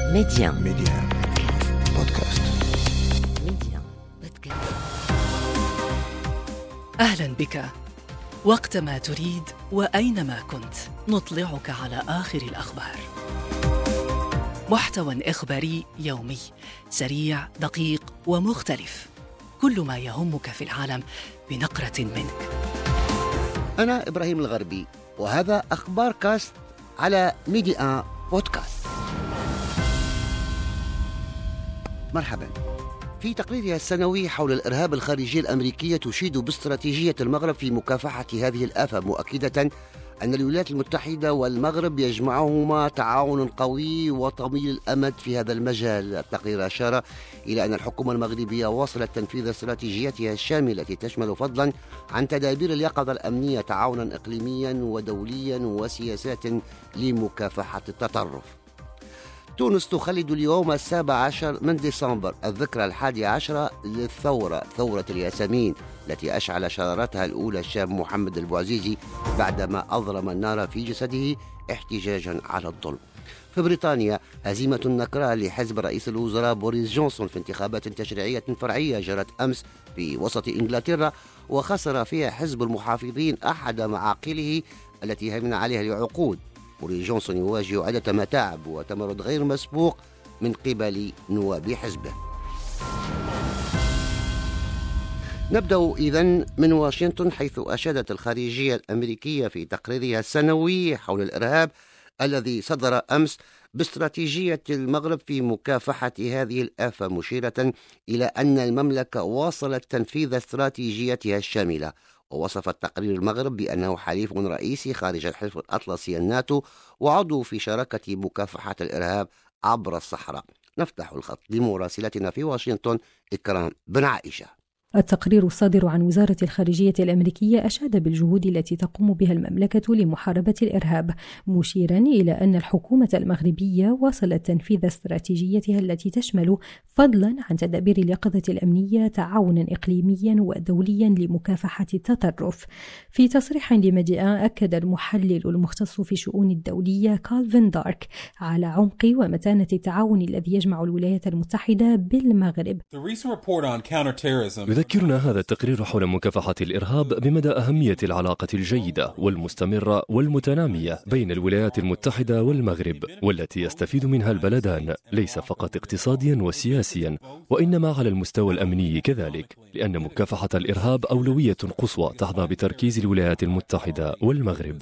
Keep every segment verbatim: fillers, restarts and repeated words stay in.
ميديان ميديان بودكاست. ميديان بودكاست. أهلا بك. وقتما تريد وأينما كنت نطلعك على آخر الأخبار. محتوى إخباري يومي سريع دقيق ومختلف، كل ما يهمك في العالم بنقرة منك. أنا إبراهيم الغربي، وهذا أخبار كاست على ميديان بودكاست. مرحبا. في تقريرها السنوي حول الإرهاب الخارجية الأمريكية تشيد باستراتيجية المغرب في مكافحة هذه الآفة، مؤكدة أن الولايات المتحدة والمغرب يجمعهما تعاون قوي وطويل الأمد في هذا المجال. التقرير أشار إلى أن الحكومة المغربية واصلت تنفيذ استراتيجيتها الشاملة التي تشمل فضلا عن تدابير اليقظة الأمنية تعاونا إقليميا ودوليا وسياسات لمكافحة التطرف. تونس تخلد اليوم السابع عشر من ديسمبر الذكرى الحادي عشر للثورة، ثورة الياسمين التي أشعل شرارتها الأولى الشاب محمد البوعزيزي بعدما أضرم النار في جسده احتجاجا على الظلم. في بريطانيا هزيمة نكراء لحزب رئيس الوزراء بوريس جونسون في انتخابات تشريعية فرعية جرت أمس في وسط إنجلترا، وخسر فيها حزب المحافظين أحد معاقله التي همن عليها لعقود. بوريس جونسون يواجه عدة متاعب وتمرد غير مسبوق من قبل نواب حزبه. نبدأ إذن من واشنطن، حيث أشادت الخارجية الأمريكية في تقريرها السنوي حول الإرهاب الذي صدر أمس باستراتيجية المغرب في مكافحة هذه الآفة، مشيرة إلى أن المملكة واصلت تنفيذ استراتيجيتها الشاملة. ووصف التقرير المغرب بأنه حليف رئيسي خارج الحلف الأطلسي الناتو وعضو في شراكة مكافحة الإرهاب عبر الصحراء. نفتح الخط لمراسلتنا في واشنطن إكرام بن عائشة. التقرير الصادر عن وزارة الخارجية الأمريكية أشاد بالجهود التي تقوم بها المملكة لمحاربة الإرهاب، مشيرا إلى أن الحكومة المغربية واصلت تنفيذ استراتيجيتها التي تشمل فضلا عن تدابير اليقظة الأمنية تعاونا إقليميا ودوليا لمكافحة التطرف. في تصريح لميديان أكد المحلل المختص في الشؤون الدولية كالفين دارك على عمق ومتانة التعاون الذي يجمع الولايات المتحدة بالمغرب. يذكرنا هذا التقرير حول مكافحة الإرهاب بمدى أهمية العلاقة الجيدة والمستمرة والمتنامية بين الولايات المتحدة والمغرب، والتي يستفيد منها البلدان ليس فقط اقتصاديا وسياسيا، وإنما على المستوى الأمني كذلك، لأن مكافحة الإرهاب أولوية قصوى تحظى بتركيز الولايات المتحدة والمغرب.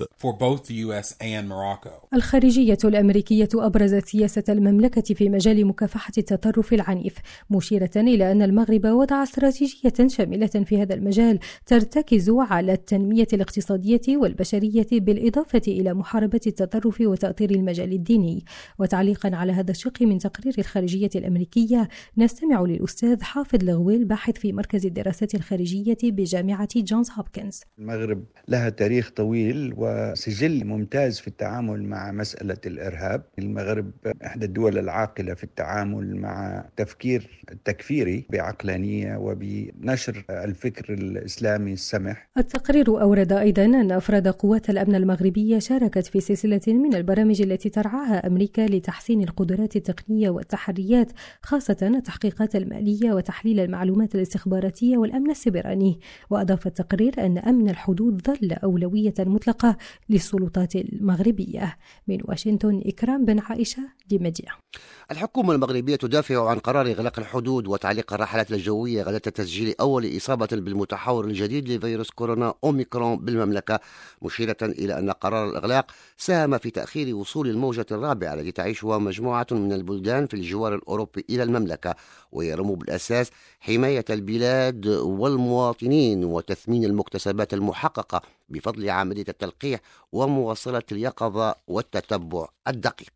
الخارجية الأمريكية أبرزت سياسة المملكة في مجال مكافحة التطرف العنيف، مشيرة إلى أن المغرب وضع استراتيجية شاملة في هذا المجال ترتكز على التنمية الاقتصادية والبشرية بالإضافة إلى محاربة التطرف وتأطير المجال الديني. وتعليقا على هذا الشق من تقرير الخارجية الأمريكية، نستمع للأستاذ حافظ لغويل، باحث في مركز الدراسات الخارجية بجامعة جونز هوبكنز. المغرب لها تاريخ طويل وسجل ممتاز في التعامل مع مسألة الإرهاب. المغرب إحدى الدول العاقلة في التعامل مع تفكير التكفيري بعقلانية وبنشر الفكر الإسلامي السمح. التقرير أورد أيضا أن أفراد قوات الأمن المغربية شاركت في سلسلة من البرامج التي ترعاها أمريكا لتحسين القدرات التقنية والتحريات، خاصة التحقيقات المالية وتحليل المعلومات الاستخباراتية والأمن السيبراني. وأضاف التقرير أن أمن الحدود ظل أولوية مطلقة للسلطات المغربية. من واشنطن إكرام بن عائشة لميديان. الحكومة المغربية تدافع عن قرار إغلاق الحدود وتعليق الرحلات الجوية غدا تسجيل أول إصابة بالمتحور الجديد لفيروس كورونا أوميكرون بالمملكة، مشيرة إلى أن قرار الإغلاق ساهم في تأخير وصول الموجة الرابعة التي تعيشها مجموعة من البلدان في الجوار الأوروبي إلى المملكة، ويرم بالأساس حماية البلاد والمواطنين وتثمين المكتسبات المحققة بفضل عملية التلقيح ومواصلة اليقظة والتتبع الدقيق.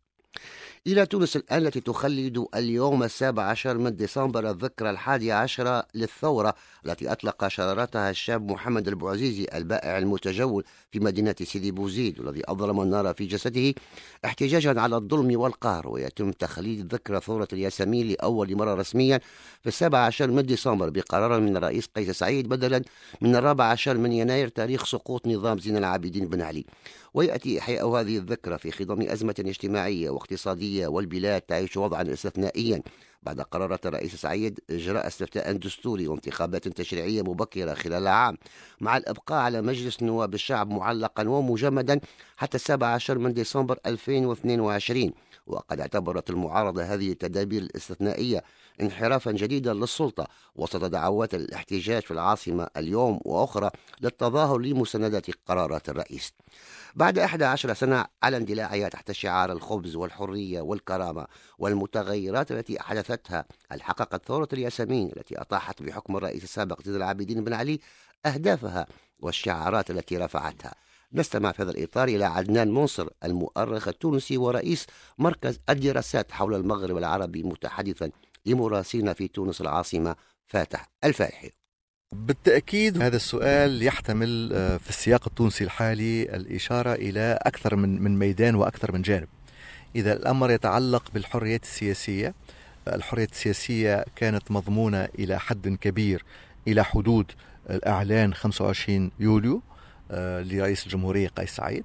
إلى تونس الآن، التي تخلد اليوم السابع عشر من ديسمبر الذكرى الحادي عشر للثورة التي أطلق شرارتها الشاب محمد البوعزيزي البائع المتجول في مدينة سيدي بوزيد، والذي أضرم النار في جسده احتجاجا على الظلم والقهر. ويتم تخليد ذكرى ثورة الياسمين لأول مرة رسميا في السابع عشر من ديسمبر بقرار من الرئيس قيس سعيد بدلا من الرابع عشر من يناير تاريخ سقوط نظام زين العابدين بن علي. ويأتي إحياء هذه الذكرى في خضم أزمة اجتماعية واقتصادية الأمريكية والبلاد تعيش وضعا استثنائيا بعد قرارات الرئيس سعيد إجراء استفتاء دستوري وانتخابات تشريعية مبكرة خلال عام، مع الإبقاء على مجلس نواب الشعب معلقا ومجمدا حتى السابع عشر من ديسمبر ألفين واثنين وعشرين. وقد اعتبرت المعارضة هذه التدابير الاستثنائية انحرافا جديدا للسلطة وسط دعوات الاحتجاج في العاصمة اليوم وأخرى للتظاهر لمساندة قرارات الرئيس. بعد إحدى عشرة سنة على اندلاعها تحت شعار الخبز والحرية والكرامة والمتغيرات التي أحدثتها، هل حققت ثورة الياسمين التي أطاحت بحكم الرئيس السابق زين العابدين بن علي أهدافها والشعارات التي رفعتها؟ نستمع في هذا الإطار إلى عدنان منصر المؤرخ التونسي ورئيس مركز الدراسات حول المغرب العربي متحدثا لمراسلنا في تونس العاصمة فاتح الفايحي. بالتأكيد هذا السؤال يحتمل في السياق التونسي الحالي الإشارة إلى أكثر من من ميدان وأكثر من جانب. إذا الأمر يتعلق بالحريات السياسية، الحريات السياسية كانت مضمونة إلى حد كبير إلى حدود الإعلان خمسة وعشرين يوليو لرئيس الجمهورية قيس سعيد،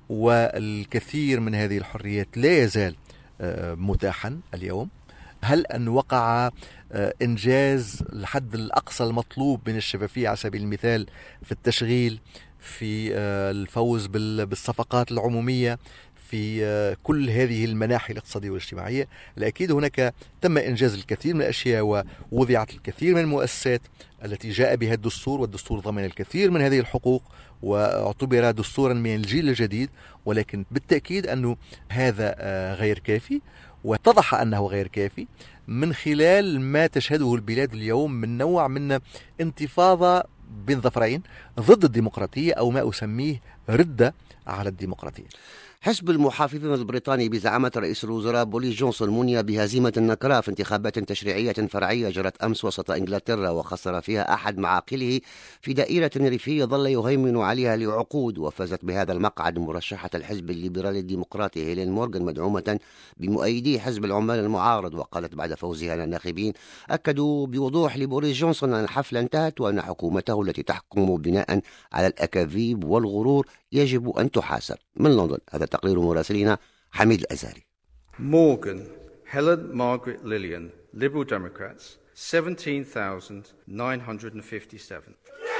والكثير من هذه الحريات لا يزال متاحا اليوم. هل أن وقع إنجاز الحد الأقصى المطلوب من الشفافية على سبيل المثال في التشغيل، في الفوز بالصفقات العمومية، في كل هذه المناحي الاقتصادية والاجتماعية؟ الأكيد هناك تم إنجاز الكثير من الأشياء ووضعت الكثير من المؤسسات التي جاء بها الدستور، والدستور ضمن الكثير من هذه الحقوق واعتبر دستورا من الجيل الجديد، ولكن بالتأكيد أنه هذا غير كافي، واتضح أنه غير كافي من خلال ما تشهده البلاد اليوم من نوع من انتفاضة بين ظفرين ضد الديمقراطية أو ما أسميه ردة على الديمقراطية. حزب المحافظين البريطاني بزعامة رئيس الوزراء بوليس جونسون مني بهزيمة نكراء في انتخابات تشريعية فرعية جرت أمس وسط إنجلترا، وخسر فيها أحد معاقله في دائرة ريفية ظل يهيمن عليها لعقود. وفازت بهذا المقعد مرشحة الحزب الليبرالي الديمقراطي هيلين مورغان مدعومة بمؤيدي حزب العمال المعارض. وقالت بعد فوزها على الناخبين أكدوا بوضوح لبوريس جونسون أن الحفلة انتهت وأن حكومته التي تحكم بناء على الأكاذيب والغرور يجب أن تحاسب. من لندن هذا تقرير مراسلنا حميد الأزهري. Morgan, Helen Margaret Lillian, Liberal Democrats, seventeen thousand nine hundred fifty-seven.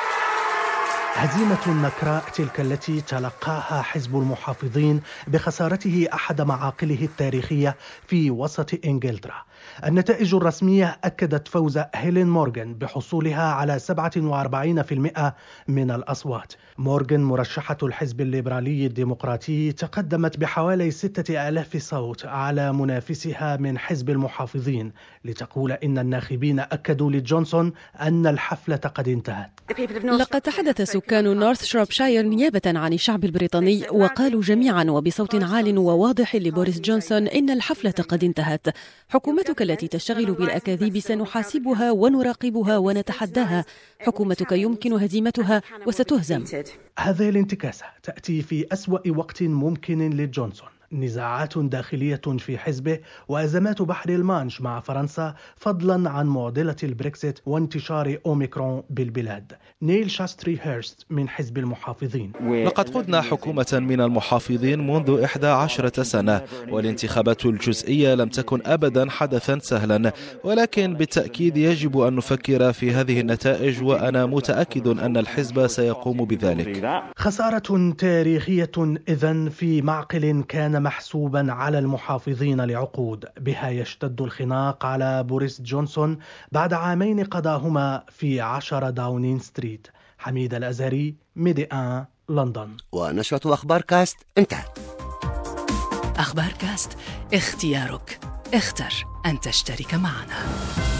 هزيمة نكراء تلك التي تلقاها حزب المحافظين بخسارته أحد معاقله التاريخية في وسط إنجلترا. النتائج الرسمية أكدت فوز هيلين مورغان بحصولها على سبعة وأربعين بالمئة من الأصوات. مورغان مرشحة الحزب الليبرالي الديمقراطي تقدمت بحوالي ستة آلاف صوت على منافسها من حزب المحافظين، لتقول إن الناخبين أكدوا لجونسون أن الحفلة قد انتهت. لقد تحدث سكان نورث شروبشاير نيابة عن الشعب البريطاني وقالوا جميعا وبصوت عال وواضح لبوريس جونسون إن الحفلة قد انتهت. حكومتك التي تشتغل بالأكاذيب سنحاسبها ونراقبها ونتحداها. حكومتك يمكن هزيمتها وستهزم. هذه الانتكاسة تأتي في أسوأ وقت ممكن لجونسون. نزاعات داخلية في حزبه وأزمات بحر المانش مع فرنسا، فضلا عن معضلة البريكسيت وانتشار أوميكرون بالبلاد. نيل شاستري هيرست من حزب المحافظين: لقد قدنا حكومة من المحافظين منذ إحدى عشرة سنة، والانتخابات الجزئية لم تكن أبدا حدثا سهلا، ولكن بالتأكيد يجب أن نفكر في هذه النتائج، وأنا متأكد أن الحزب سيقوم بذلك. خسارة تاريخية إذن في معقل كان محسوبا على المحافظين لعقود. بها يشتد الخناق على بوريس جونسون بعد عامين قضاهما في عشرة داونين ستريت. حميد الأزهري، ميدي آن، لندن. ونشرة أخبار كاست انتهت. أخبار كاست، اختيارك، اختر أن تشترك معنا.